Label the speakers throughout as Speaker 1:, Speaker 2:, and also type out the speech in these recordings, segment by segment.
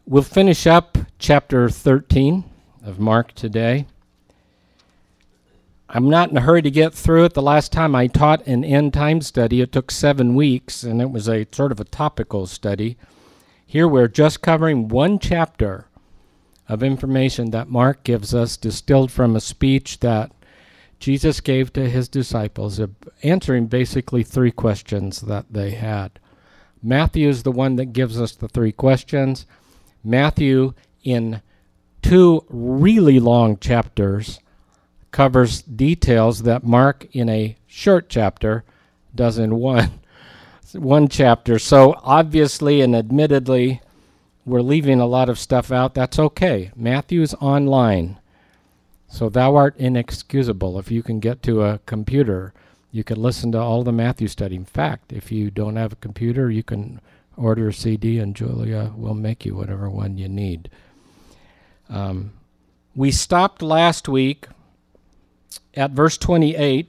Speaker 1: We'll finish up chapter 13 of Mark today. I'm not in a hurry to get through it. The last time I taught an end time study, it took 7 weeks, and it was a sort of a topical study. Here we're just covering one chapter of information that Mark gives us, distilled from a speech that Jesus gave to his disciples, answering basically 3 questions that they had. Matthew is the one that gives us the 3 questions. Matthew, in 2 really long chapters, covers details that Mark, in a short chapter, does in one chapter. So obviously and admittedly, we're leaving a lot of stuff out. That's okay. Matthew's online. So thou art inexcusable. If you can get to a computer, you can listen to all the Matthew study. In fact, if you don't have a computer, you can order a CD and Julia will make you whatever one you need. We stopped last week at verse 28,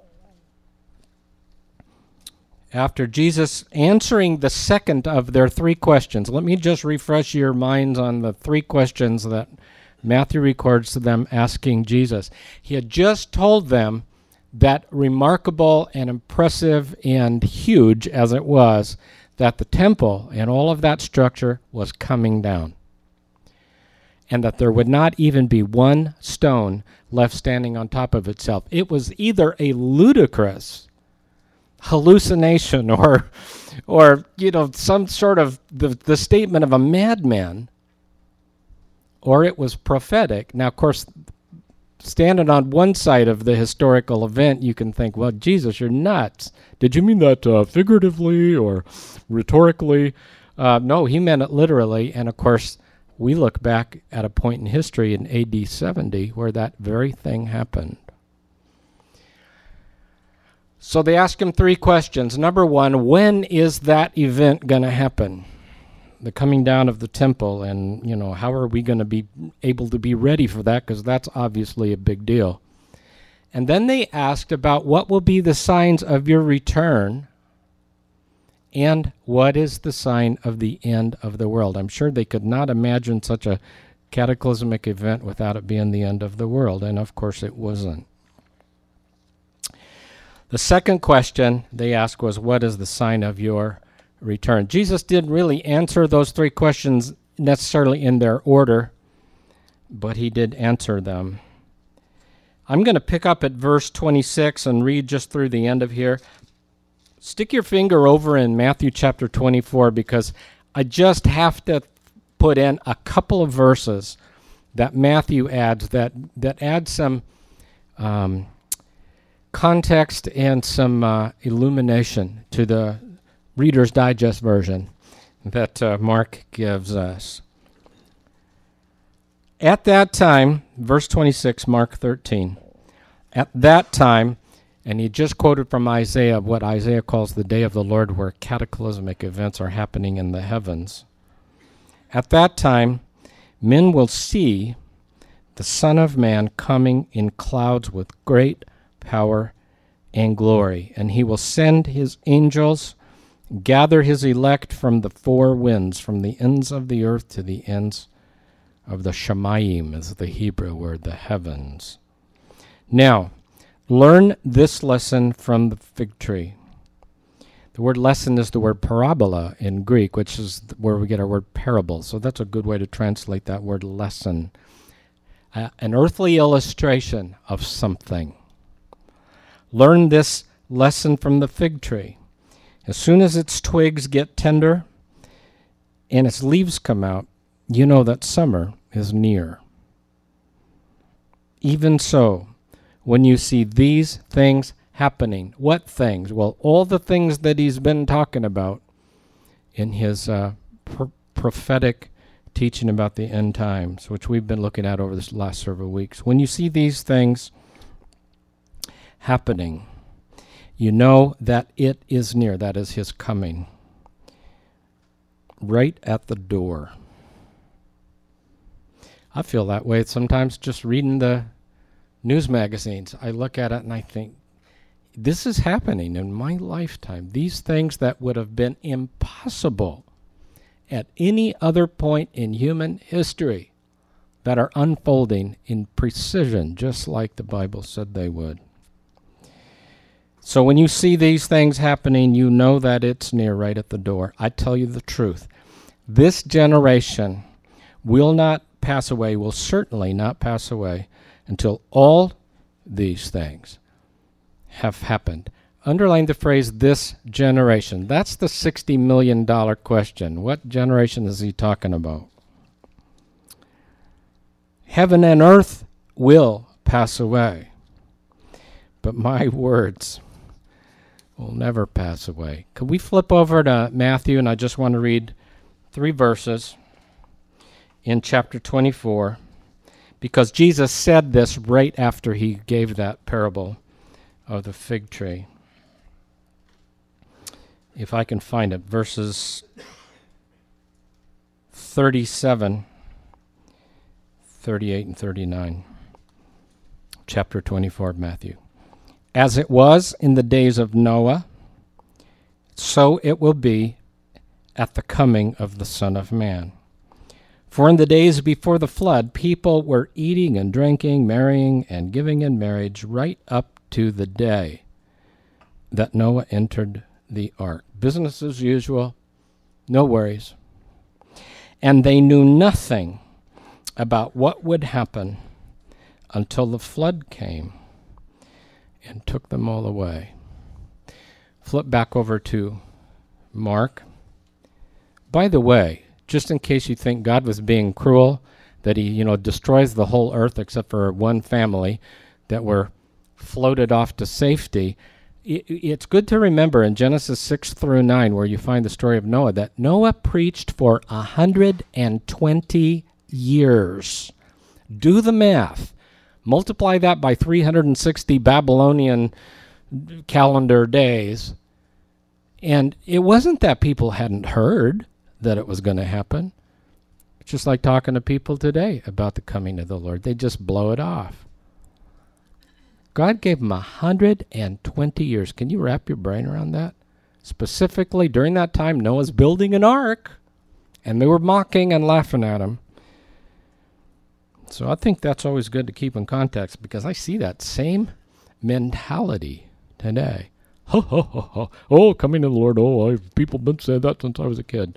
Speaker 1: after Jesus answering the second of their 3 questions. Let me just refresh your minds on the 3 questions that Matthew records to them asking Jesus. He had just told them that, remarkable and impressive and huge as it was, that the temple and all of that structure was coming down, and that there would not even be one stone left standing on top of itself. It was either a ludicrous hallucination or some sort of the statement of a madman, or it was prophetic. Now, of course, standing on one side of the historical event, you can think, well, Jesus, you're nuts. Did you mean that figuratively or rhetorically? No, he meant it literally. And, of course, we look back at a point in history in AD 70 where that very thing happened. So they ask him 3 questions. Number 1, when is that event going to happen? The coming down of the temple, and, how are we going to be able to be ready for that? Because that's obviously a big deal. And then they asked about what will be the signs of your return, and what is the sign of the end of the world. I'm sure they could not imagine such a cataclysmic event without it being the end of the world, and of course it wasn't. The second question they asked was, what is the sign of your return? Jesus didn't really answer those 3 questions necessarily in their order, but he did answer them. I'm going to pick up at verse 26 and read just through the end of here. Stick your finger over in Matthew chapter 24, because I just have to put in a couple of verses that Matthew adds that add some context and some illumination to the Reader's Digest version that Mark gives us. At that time, verse 26, Mark 13, at that time, and he just quoted from Isaiah what Isaiah calls the day of the Lord, where cataclysmic events are happening in the heavens. At that time, men will see the Son of Man coming in clouds with great power and glory, and he will send his angels, gather his elect from the 4 winds, from the ends of the earth to the ends of the Shamayim, is the Hebrew word, the heavens. Now, learn this lesson from the fig tree. The word lesson is the word parabola in Greek, which is where we get our word parable. So that's a good way to translate that word lesson. An earthly illustration of something. Learn this lesson from the fig tree. As soon as its twigs get tender and its leaves come out, you know that summer is near. Even so, when you see these things happening, what things? Well, all the things that he's been talking about in his prophetic teaching about the end times, which we've been looking at over this last several weeks. When you see these things happening, you know that it is near, that is his coming, right at the door. I feel that way sometimes just reading the news magazines. I look at it and I think, this is happening in my lifetime. These things that would have been impossible at any other point in human history that are unfolding in precision, just like the Bible said they would. So when you see these things happening, you know that it's near, right at the door. I tell you the truth. This generation will not pass away, will certainly not pass away until all these things have happened. Underline the phrase, this generation. That's the $60 million question. What generation is he talking about? Heaven and earth will pass away, but my words will never pass away. Could we flip over to Matthew, and I just want to read 3 verses in chapter 24, because Jesus said this right after he gave that parable of the fig tree. If I can find it, verses 37, 38, and 39. Chapter 24 of Matthew. As it was in the days of Noah, so it will be at the coming of the Son of Man. For in the days before the flood, people were eating and drinking, marrying and giving in marriage, right up to the day that Noah entered the ark. Business as usual, no worries. And they knew nothing about what would happen until the flood came and took them all away. Flip back over to Mark. By the way, just in case you think God was being cruel, that he, destroys the whole earth except for one family that were floated off to safety, it's good to remember in Genesis 6 through 9, where you find the story of Noah, that Noah preached for 120 years. Do the math. Multiply that by 360 Babylonian calendar days. And it wasn't that people hadn't heard that it was going to happen. It's just like talking to people today about the coming of the Lord. They just blow it off. God gave them 120 years. Can you wrap your brain around that? Specifically, during that time, Noah's building an ark, and they were mocking and laughing at him. So I think that's always good to keep in context, because I see that same mentality today. Ho, ho, ho, ho. Oh, coming to the Lord. Oh, people have been saying that since I was a kid.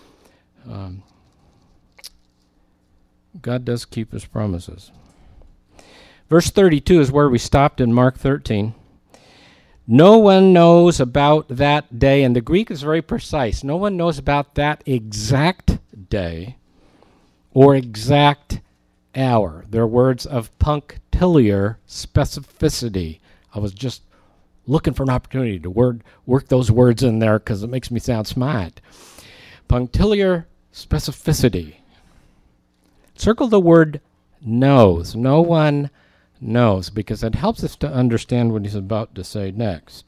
Speaker 1: God does keep his promises. Verse 32 is where we stopped in Mark 13. No one knows about that day, and the Greek is very precise. No one knows about that exact day or exact hour. They're words of punctiliar specificity. I was just looking for an opportunity to work those words in there because it makes me sound smart. Punctiliar specificity. Circle the word knows. No one knows, because it helps us to understand what he's about to say next.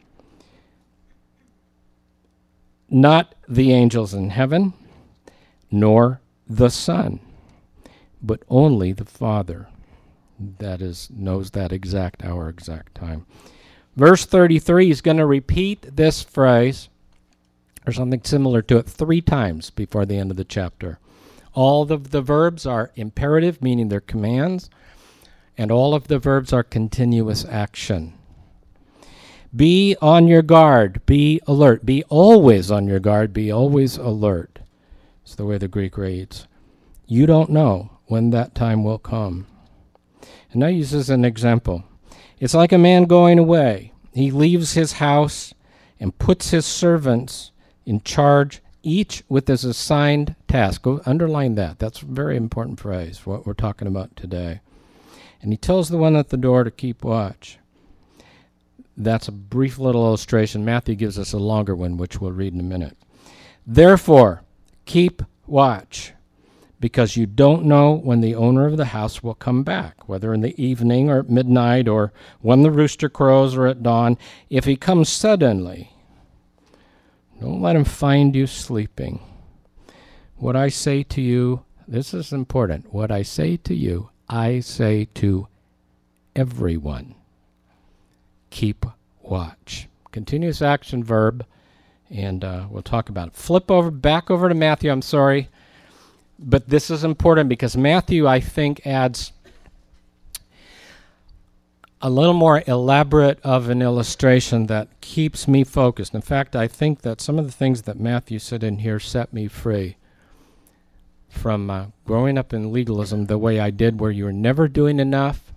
Speaker 1: Not the angels in heaven, nor the Son, but only the Father. That is, knows that exact hour, exact time. Verse 33 is going to repeat this phrase, or something similar to it, 3 times before the end of the chapter. All of the verbs are imperative, meaning they're commands, and all of the verbs are continuous action. Be on your guard, be alert, be always on your guard, be always alert. It's the way the Greek reads. You don't know when that time will come. And I use this as an example. It's like a man going away. He leaves his house and puts his servants in charge, each with his assigned task. Go underline that. That's a very important phrase for what we're talking about today. And he tells the one at the door to keep watch. That's a brief little illustration. Matthew gives us a longer one, which we'll read in a minute. Therefore, keep watch, because you don't know when the owner of the house will come back, whether in the evening or at midnight or when the rooster crows or at dawn. If he comes suddenly, don't let him find you sleeping. What I say to you, this is important. What I say to you, I say to everyone. Keep watch. Continuous action verb And we'll talk about it. Back over to Matthew. I'm sorry. But this is important because Matthew, I think, adds a little more elaborate of an illustration that keeps me focused. In fact, I think that some of the things that Matthew said in here set me free from growing up in legalism the way I did, where you were never doing enough.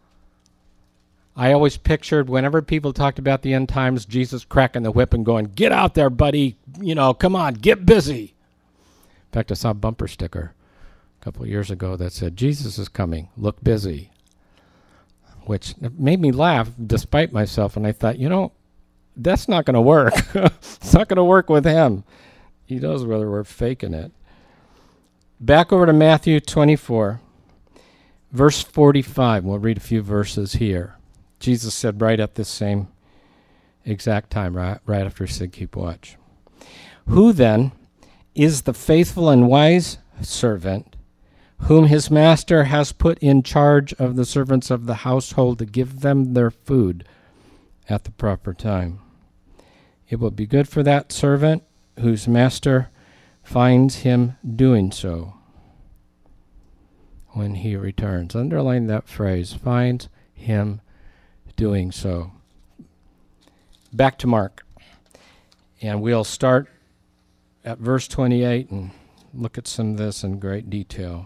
Speaker 1: I always pictured whenever people talked about the end times, Jesus cracking the whip and going, "Get out there, buddy. Come on, get busy." In fact, I saw a bumper sticker a couple of years ago that said, "Jesus is coming, look busy," which made me laugh despite myself. And I thought, that's not going to work. It's not going to work with him. He knows whether we're faking it. Back over to Matthew 24, verse 45. We'll read a few verses here. Jesus said right at this same exact time, right after he said, "Keep watch. Who then is the faithful and wise servant whom his master has put in charge of the servants of the household to give them their food at the proper time? It will be good for that servant whose master finds him doing so when he returns." Underline that phrase, finds him doing so. Back to Mark. And we'll start at verse 28 and look at some of this in great detail.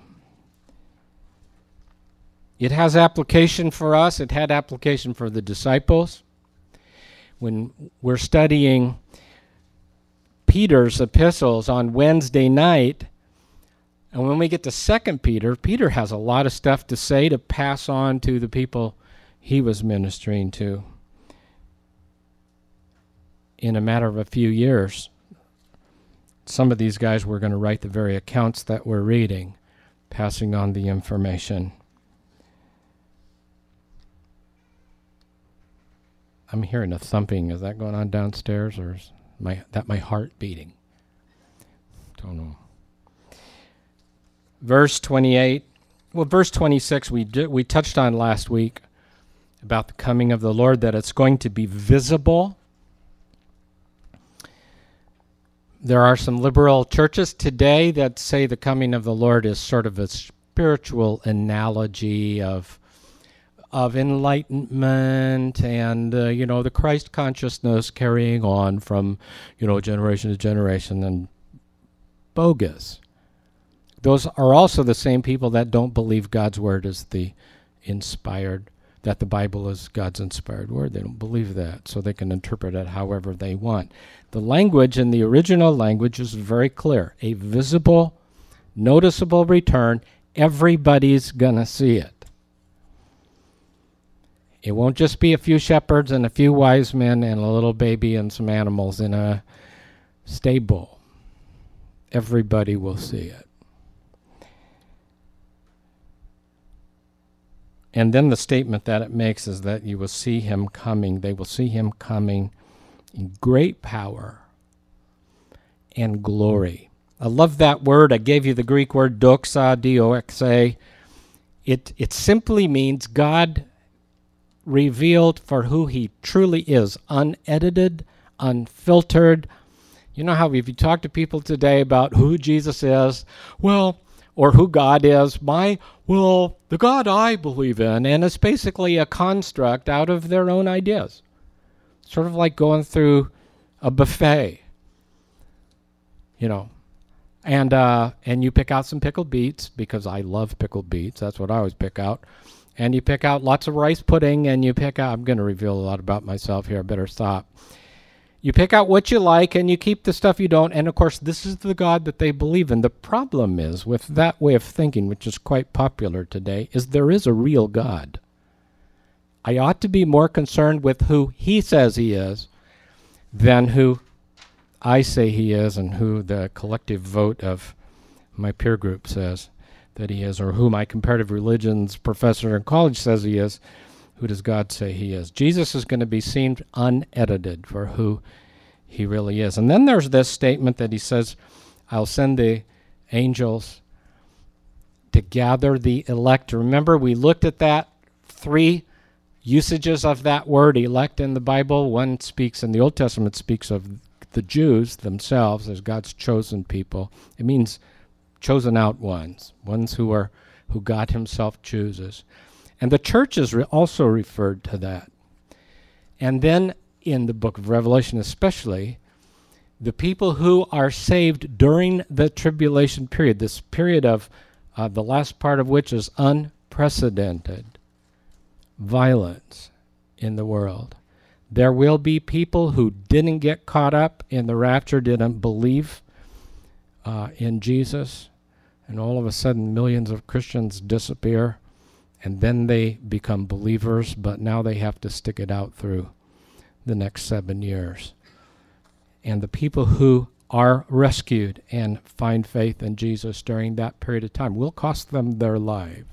Speaker 1: It has application for us. It had application for the disciples. When we're studying Peter's epistles on Wednesday night, and when we get to 2 Peter, Peter has a lot of stuff to say to pass on to the people he was ministering to. In a matter of a few years, some of these guys were going to write the very accounts that we're reading, passing on the information. I'm hearing a thumping. Is that going on downstairs, or is my heart beating? Don't know. Verse 28. Well, verse 26 we touched on last week about the coming of the Lord, that it's going to be visible. There are some liberal churches today that say the coming of the Lord is sort of a spiritual analogy of enlightenment and, the Christ consciousness carrying on from, generation to generation, and bogus. Those are also the same people that don't believe God's word is that the Bible is God's inspired word. They don't believe that, so they can interpret it however they want. The language in the original language is very clear. A visible, noticeable return. Everybody's going to see it. It won't just be a few shepherds and a few wise men and a little baby and some animals in a stable. Everybody will see it. And then the statement that it makes is that you will see him coming. They will see him coming in great power and glory. I love that word. I gave you the Greek word doxa, D-O-X-A. It simply means God revealed for who he truly is, unedited, unfiltered. You know how if you talk to people today about who Jesus is, or who God is, the God I believe in, and it's basically a construct out of their own ideas. Sort of like going through a buffet, and you pick out some pickled beets, because I love pickled beets. That's what I always pick out. And you pick out lots of rice pudding, and you pick out, I'm going to reveal a lot about myself here, I better stop. You pick out what you like, and you keep the stuff you don't. And, of course, this is the God that they believe in. The problem is, with that way of thinking, which is quite popular today, is there is a real God. I ought to be more concerned with who he says he is than who I say he is and who the collective vote of my peer group says that he is, or who my comparative religions professor in college says he is. Who does God say he is? Jesus is going to be seen unedited for who he really is. And then there's this statement that he says, I'll send the angels to gather the elect. Remember, we looked at that 3 usages of that word elect in the Bible. One speaks in the Old Testament, speaks of the Jews themselves as God's chosen people. It means chosen out ones who God himself chooses. And the church is also referred to that. And then in the book of Revelation especially, the people who are saved during the tribulation period, this period of the last part of which is unprecedented violence in the world. There will be people who didn't get caught up in the rapture, didn't believe in Jesus, and all of a sudden millions of Christians disappear, and then they become believers, but now they have to stick it out through the next 7 years. And the people who are rescued and find faith in Jesus during that period of time will cost them their lives.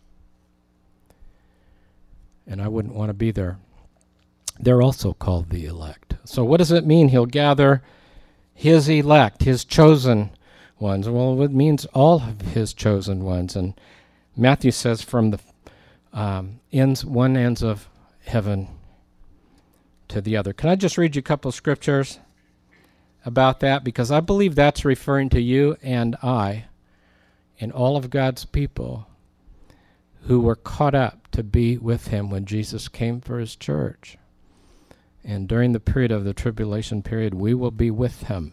Speaker 1: And I wouldn't want to be there. They're also called the elect. So what does it mean he'll gather his elect, his chosen ones? Well, it means all of his chosen ones. And Matthew says from the one ends of heaven to the other. Can I just read you a couple of scriptures about that? Because I believe that's referring to you and I and all of God's people who were caught up to be with him when Jesus came for his church. And during the period of the tribulation period, we will be with him.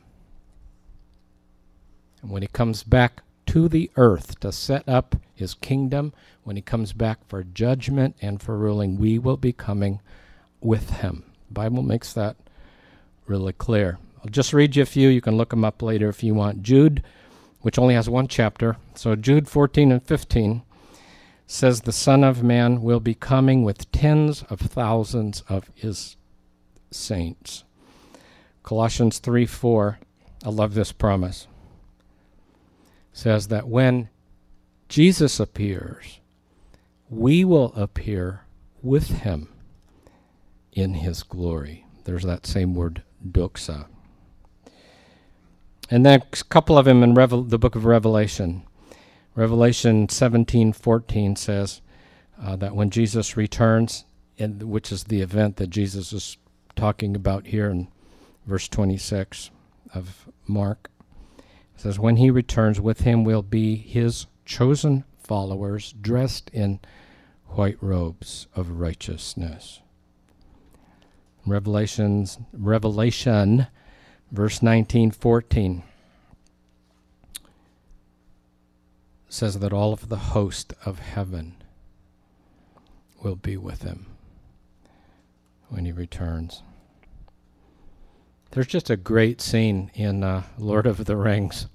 Speaker 1: And when he comes back to the earth to set up his kingdom, when he comes back for judgment and for ruling, we will be coming with him. The Bible makes that really clear. I'll just read you a few. You can look them up later if you want. Jude, which only has one chapter. So Jude 14 and 15 says the Son of Man will be coming with tens of thousands of his saints. Colossians 3:4, I love this promise, says that when Jesus appears, we will appear with him in his glory. There's that same word, doxa. And then a couple of them in the book of Revelation. Revelation 17:14 says that when Jesus returns, which is the event that Jesus is talking about here in verse 26 of Mark, it says, when he returns, with him will be his chosen followers dressed in white robes of righteousness. Revelation verse 19:14 says that all of the host of heaven will be with him when he returns. There's just a great scene in Lord of the Rings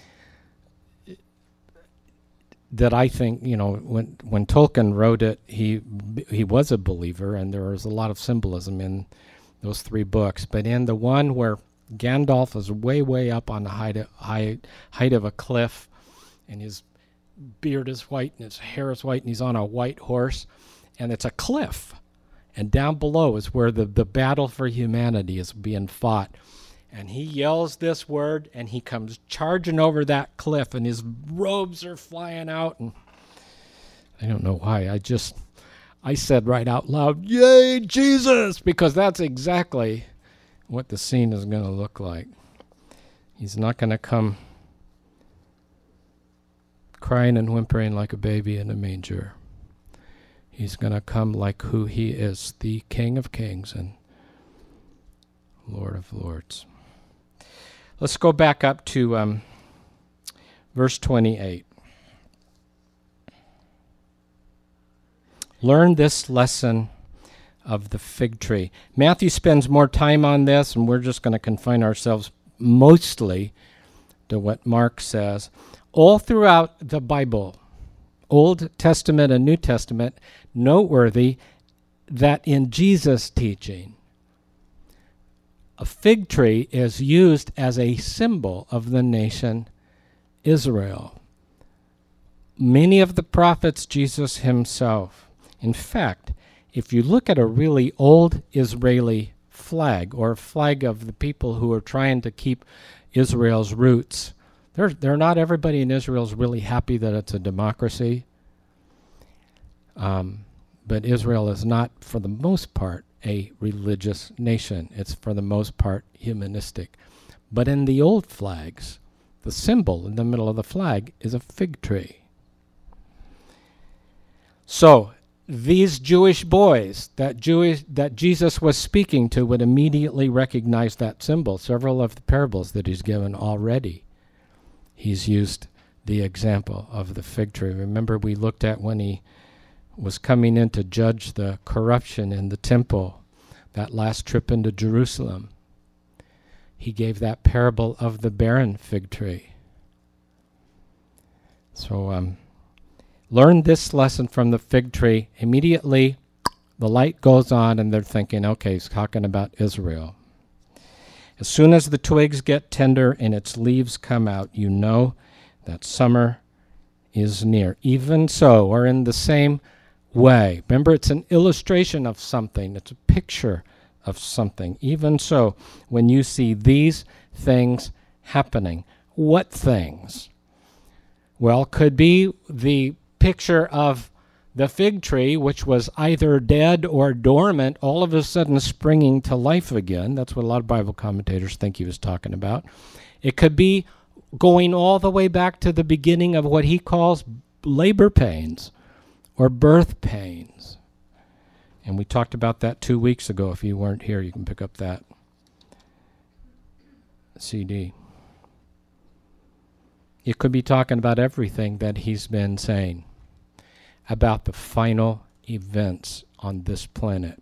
Speaker 1: that I think, when Tolkien wrote it, he was a believer, and there was a lot of symbolism in those three books. But in the one where Gandalf is way, way up on the height of a cliff, and his beard is white, and his hair is white, and he's on a white horse, and it's a cliff. And down below is where the battle for humanity is being fought. And he yells this word, and he comes charging over that cliff, and his robes are flying out. And I don't know why. I said right out loud, "Yay, Jesus!" Because that's exactly what the scene is going to look like. He's not going to come crying and whimpering like a baby in a manger. He's going to come like who he is, the King of Kings and Lord of Lords. Let's go back up to verse 28. Learn this lesson of the fig tree. Matthew spends more time on this, and we're just going to confine ourselves mostly to what Mark says. All throughout the Bible, Old Testament and New Testament, noteworthy that in Jesus' teaching, a fig tree is used as a symbol of the nation Israel. Many of the prophets, Jesus himself. In fact, if you look at a really old Israeli flag, or a flag of the people who are trying to keep Israel's roots, they're not everybody in Israel is really happy that it's a democracy. But Israel is not, for the most part, a religious nation. It's for the most part humanistic. But in the old flags, the symbol in the middle of the flag is a fig tree. So these Jewish boys that Jesus was speaking to would immediately recognize that symbol. Several of the parables that he's given already, he's used the example of the fig tree. Remember, we looked at when he was coming in to judge the corruption in the temple, that last trip into Jerusalem. He gave that parable of the barren fig tree. So learn this lesson from the fig tree. Immediately, the light goes on, and they're thinking, okay, he's talking about Israel. As soon as the twigs get tender and its leaves come out, you know that summer is near. Even so, or in the same way. Remember, it's an illustration of something. It's a picture of something. Even so, when you see these things happening, what things? Well, could be the picture of the fig tree, which was either dead or dormant, all of a sudden springing to life again. That's what a lot of Bible commentators think he was talking about. It could be going all the way back to the beginning of what he calls labor pains or birth pains. And we talked about that 2 weeks ago. If you weren't here, you can pick up that CD. It could be talking about everything that he's been saying about the final events on this planet.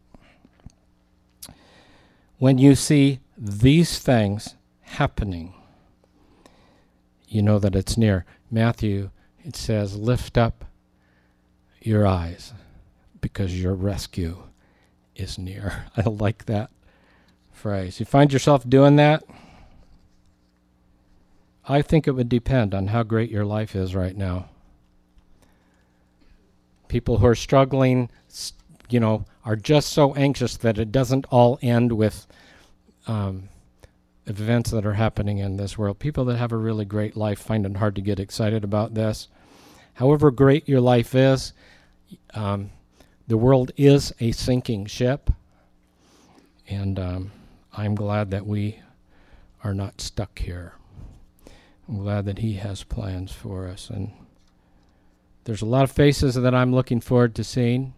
Speaker 1: When you see these things happening, you know that it's near. Matthew, it says, lift up your eyes because your rescue is near. I like that phrase. You find yourself doing that? I think it would depend on how great your life is right now. People who are struggling, are just so anxious that it doesn't all end with events that are happening in this world. People that have a really great life find it hard to get excited about this. However great your life is, the world is a sinking ship, and I'm glad that we are not stuck here. I'm glad that he has plans for us, and there's a lot of faces that I'm looking forward to seeing.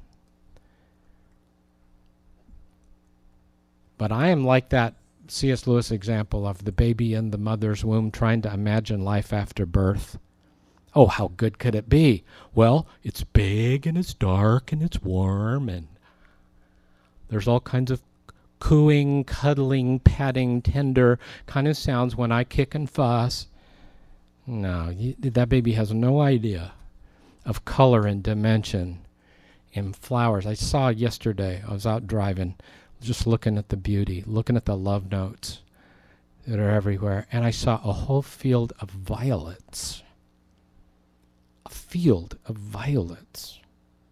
Speaker 1: But I am like that C.S. Lewis example of the baby in the mother's womb trying to imagine life after birth. Oh, how good could it be? Well, it's big and it's dark and it's warm and there's all kinds of cooing, cuddling, patting, tender kind of sounds when I kick and fuss. No, that baby has no idea of color and dimension in flowers. I saw yesterday, I was out driving, just looking at the beauty, looking at the love notes that are everywhere, and I saw a whole field of violets. A field of violets.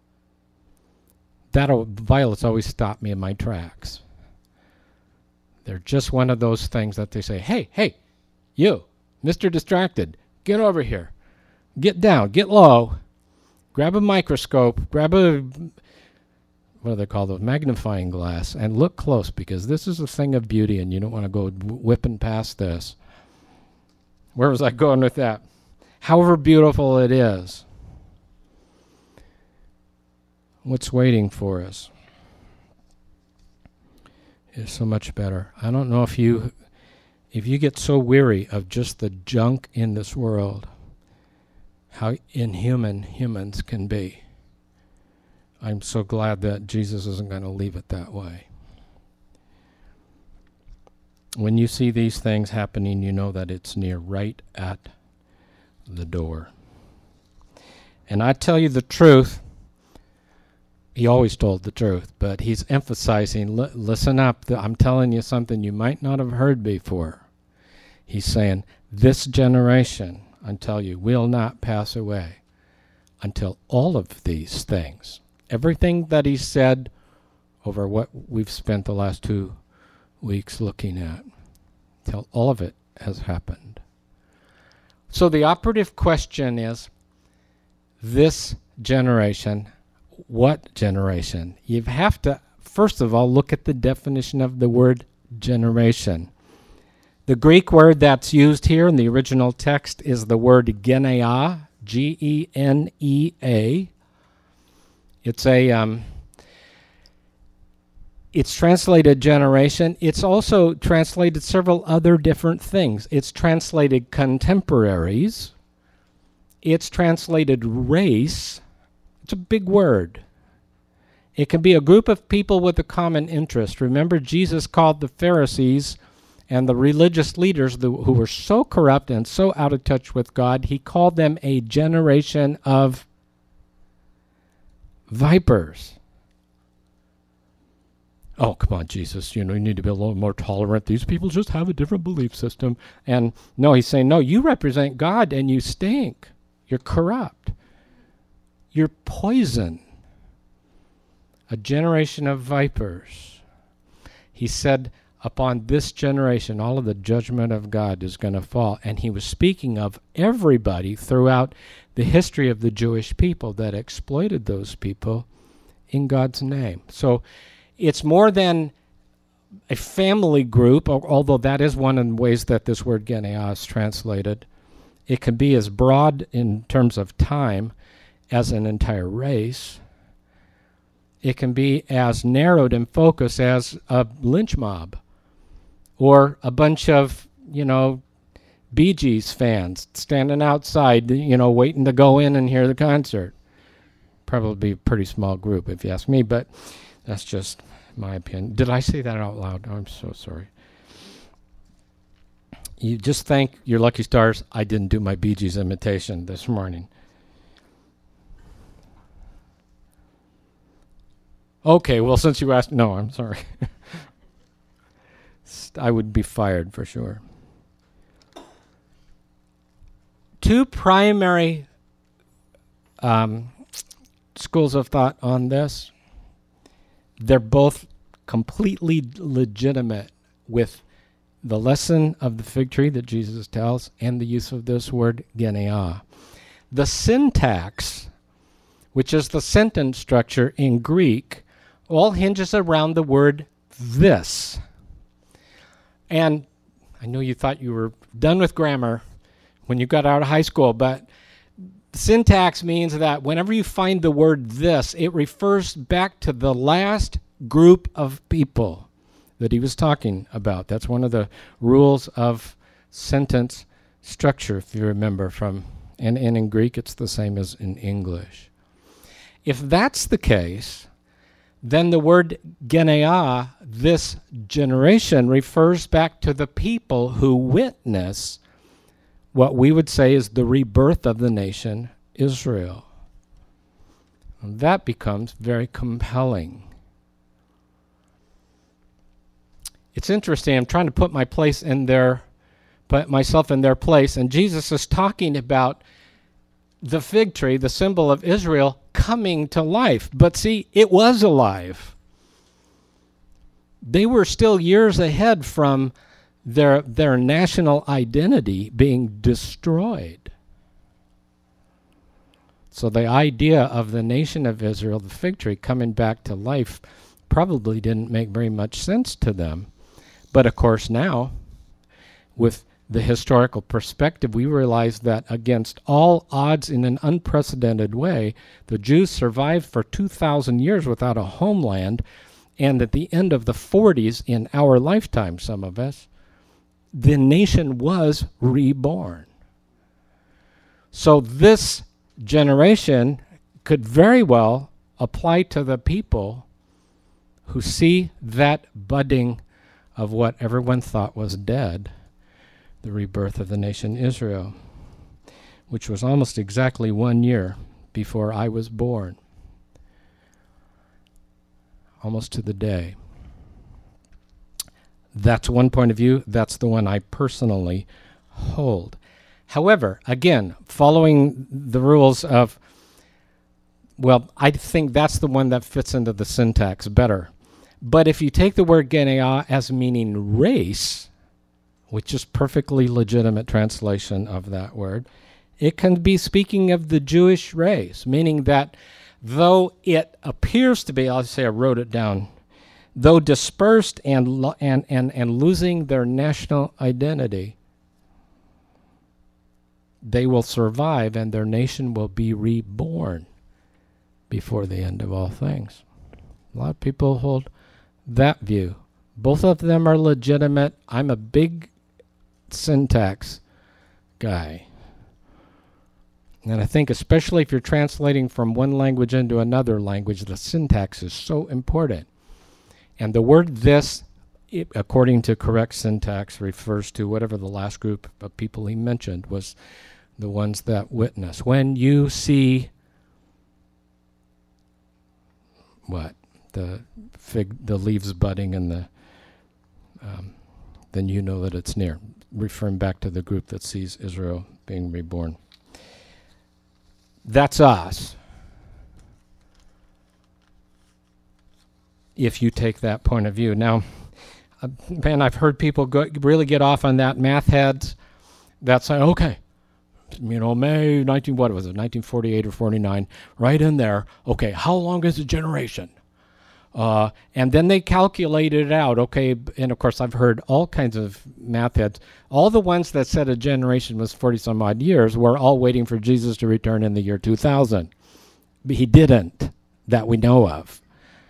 Speaker 1: Violets always stop me in my tracks. They're just one of those things that they say, hey, you, Mr. Distracted, get over here. Get down, get low. Grab a microscope, grab a, what do they call those, magnifying glass, and look close, because this is a thing of beauty and you don't want to go whipping past this. Where was I going with that? However beautiful it is, what's waiting for us is so much better. I don't know if you get so weary of just the junk in this world, how inhuman humans can be. I'm so glad that Jesus isn't going to leave it that way. When you see these things happening, you know that it's near, right at the door. And I tell you the truth, he always told the truth, but he's emphasizing, listen up, I'm telling you something you might not have heard before. He's saying, this generation, I tell you, will not pass away until all of these things, everything that he said over what we've spent the last 2 weeks looking at, till all of it has happened. So the operative question is, this generation, what generation? You have to first of all, look at the definition of the word generation. The Greek word that's used here in the original text is the word genea, Genea. It's translated generation. It's also translated several other different things. It's translated contemporaries. It's translated race. It's a big word. It can be a group of people with a common interest. Remember, Jesus called the Pharisees and the religious leaders who were so corrupt and so out of touch with God, he called them a generation of vipers. Oh, come on, Jesus, you need to be a little more tolerant. These people just have a different belief system. And no, he's saying, no, you represent God and you stink. You're corrupt. You're poison. A generation of vipers. He said, upon this generation, all of the judgment of God is going to fall. And he was speaking of everybody throughout the history of the Jewish people that exploited those people in God's name. So it's more than a family group, although that is one of the ways that this word genea is translated. It can be as broad in terms of time as an entire race. It can be as narrowed in focus as a lynch mob or a bunch of, Bee Gees fans standing outside, waiting to go in and hear the concert. Probably a pretty small group if you ask me, but that's just my opinion. Did I say that out loud? Oh, I'm so sorry. You just thank your lucky stars I didn't do my Bee Gees imitation this morning. Okay, well, since you asked, no, I'm sorry. I would be fired for sure. Two primary schools of thought on this. They're both completely legitimate with the lesson of the fig tree that Jesus tells and the use of this word genea. The syntax, which is the sentence structure in Greek, all hinges around the word this. And I know you thought you were done with grammar when you got out of high school, but syntax means that whenever you find the word this, it refers back to the last group of people that he was talking about. That's one of the rules of sentence structure, if you remember from, and in Greek it's the same as in English. If that's the case, then the word genea, this generation, refers back to the people who witness what we would say is the rebirth of the nation Israel. And that becomes very compelling. It's interesting. I'm trying to put myself in their place, and Jesus is talking about the fig tree, the symbol of Israel, coming to life. But see, it was alive. They were still years ahead from their national identity being destroyed. So the idea of the nation of Israel, the fig tree, coming back to life probably didn't make very much sense to them. But of course now, with the historical perspective, we realize that against all odds in an unprecedented way, the Jews survived for 2,000 years without a homeland, and at the end of the 40s, in our lifetime, some of us, the nation was reborn. So this generation could very well apply to the people who see that budding of what everyone thought was dead, the rebirth of the nation Israel, which was almost exactly 1 year before I was born, almost to the day. That's one point of view. That's the one I personally hold. However, again, following the rules of, well, I think that's the one that fits into the syntax better. But if you take the word genea as meaning race, which is perfectly legitimate translation of that word, it can be speaking of the Jewish race, meaning that though it appears to be, I'll say I wrote it down though dispersed and losing their national identity, they will survive and their nation will be reborn before the end of all things. A lot of people hold that view. Both of them are legitimate. I'm a big syntax guy. And I think especially if you're translating from one language into another language, the syntax is so important. And the word this, according to correct syntax, refers to whatever the last group of people he mentioned was the ones that witness. When you see what? The leaves budding and then you know that it's near. Referring back to the group that sees Israel being reborn. That's us. If you take that point of view. Now, man, I've heard people really get off on that, math heads, that say, okay, May 1948 or 49, right in there. Okay, how long is a generation? And then they calculated it out. Okay, and of course I've heard all kinds of math heads. All the ones that said a generation was 40 some odd years were all waiting for Jesus to return in the year 2000. But he didn't, that we know of.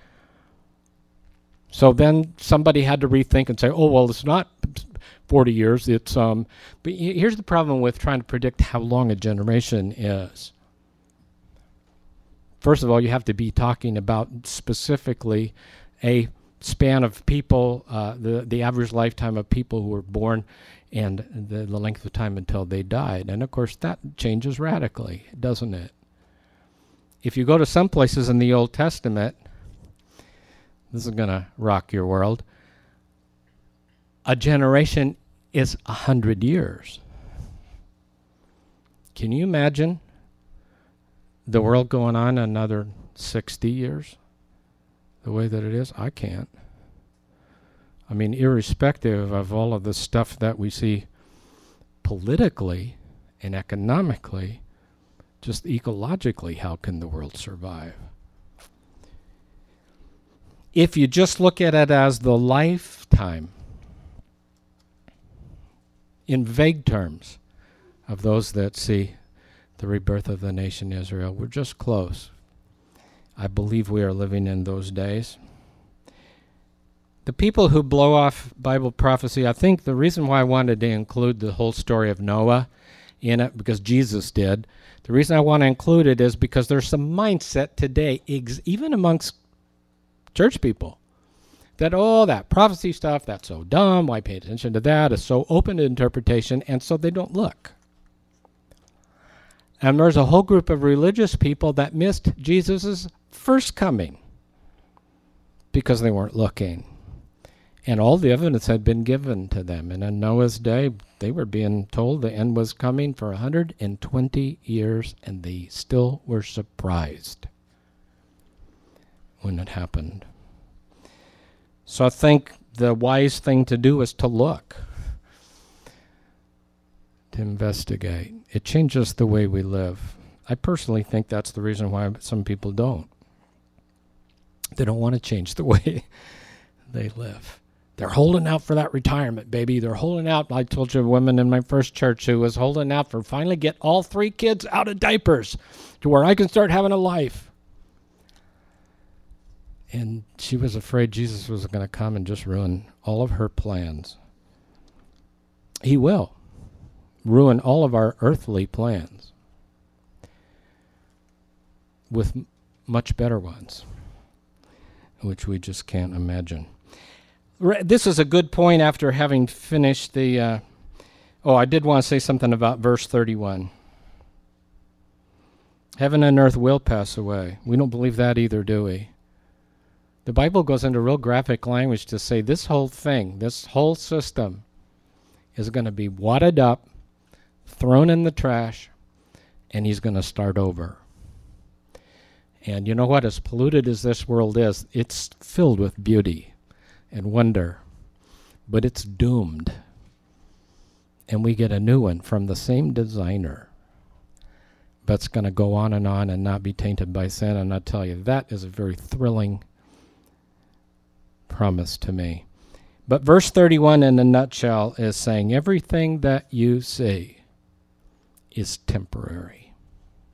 Speaker 1: So then somebody had to rethink and say, oh, well, it's not 40 years. It's but here's the problem with trying to predict how long a generation is. First of all, you have to be talking about specifically a span of people, the average lifetime of people who were born and the length of time until they died. And of course, that changes radically, doesn't it? If you go to some places in the Old Testament, this is going to rock your world, a generation is 100 years. Can you imagine the world going on another 60 years the way that it is? I can't. I mean, irrespective of all of the stuff that we see politically and economically, just ecologically, how can the world survive? If you just look at it as the lifetime, in vague terms, of those that see the rebirth of the nation Israel, we're just close. I believe we are living in those days. The people who blow off Bible prophecy, I think the reason why I wanted to include the whole story of Noah in it, because Jesus did, the reason I want to include it is because there's some mindset today, even amongst church people, that, oh, that prophecy stuff, that's so dumb, why pay attention to that? It's so open to interpretation, and so they don't look. And there's a whole group of religious people that missed Jesus' first coming because they weren't looking. And all the evidence had been given to them. And in Noah's day, they were being told the end was coming for 120 years, and they still were surprised when it happened. So I think the wise thing to do is to look, to investigate. It changes the way we live. I personally think that's the reason why some people don't. They don't want to change the way they live. They're holding out for that retirement, baby. They're holding out. I told you a woman in my first church who was holding out for finally get all 3 kids out of diapers to where I can start having a life. And she was afraid Jesus was going to come and just ruin all of her plans. He will ruin all of our earthly plans with much better ones, which we just can't imagine. This is a good point after having finished the... I did want to say something about verse 31. Heaven and earth will pass away. We don't believe that either, do we? The Bible goes into real graphic language to say this whole thing, this whole system is going to be wadded up, thrown in the trash, and he's going to start over. And you know what? As polluted as this world is, it's filled with beauty and wonder, but it's doomed. And we get a new one from the same designer, but it's going to go on and not be tainted by sin. And I tell you, that is a very thrilling promised to me. But verse 31 in a nutshell is saying everything that you see is temporary.